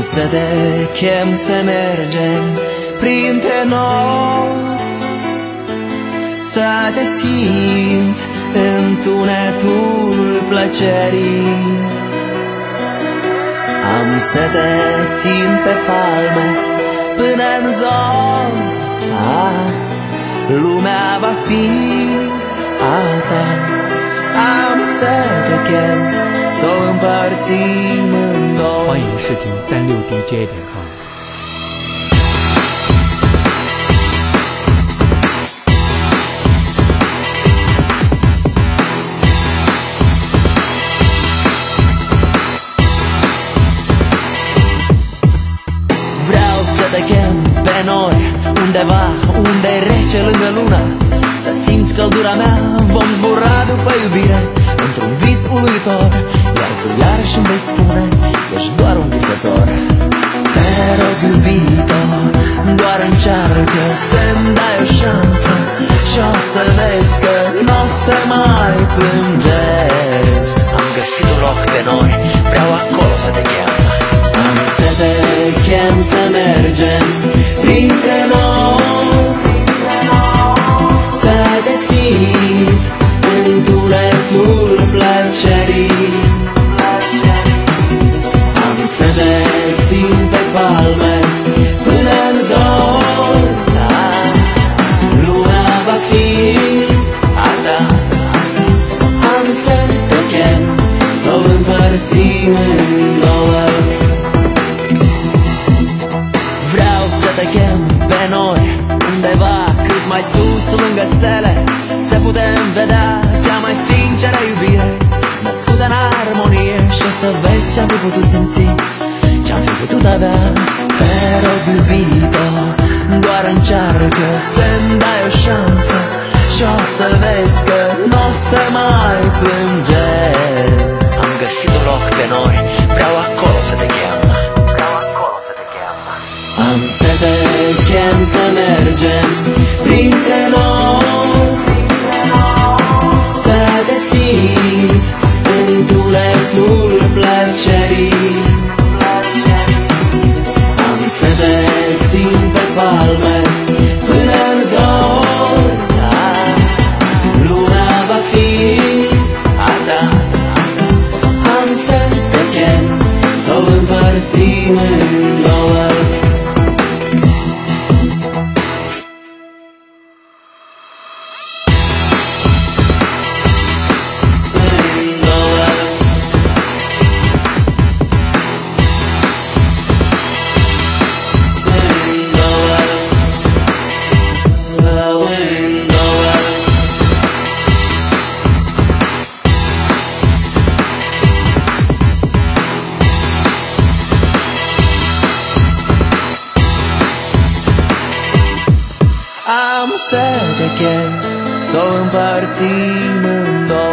să te chem să mergem printre noi, să te simt în tunetul plăcerii. Am să te țin pe palme până în zor, lumea va fi a ta. Am să te chem să o împărțim în doi. 欢迎视频36dj.com。 Să te chem pe nori, undeva unde rece lângă lună, să simți căldura mea, vom zbura după iubire într-un vis uluitor. Iar tu iarăși îmi vei spune, ești doar un visător. Te rog, iubito, doar încearcă să-mi dai o șansă și o să vezi că n-o să mai plângești. Am găsit un loc pe nori, vreau acolo să te chem. Am să te chem să mergem printre noi, să te simt în tunetul plăcerii. Am să te țin pe palme până în zor, lumea va fi a ta. Am să te chem să o împărțim în două. Să te chem pe noi, undeva cât mai sus lângă stele, să putem vedea cea mai sinceră iubire, născută în armonie. Și o să vezi ce-am fi putut simți, ce-am fi putut avea. Te rog, iubito, doar încearcă să-mi dai o șansă și o să vezi că n-o să mai plângești. Am găsit un loc pe nori, vreau acolo să te chem. Am să te chem să mergem printre noi, să te simt în tunetul plăcerii. Am să te țin pe palme până în zor, lumea va fi a ta. Am să te chem să o împărțim în două. Am să te chem să o împărțim în două.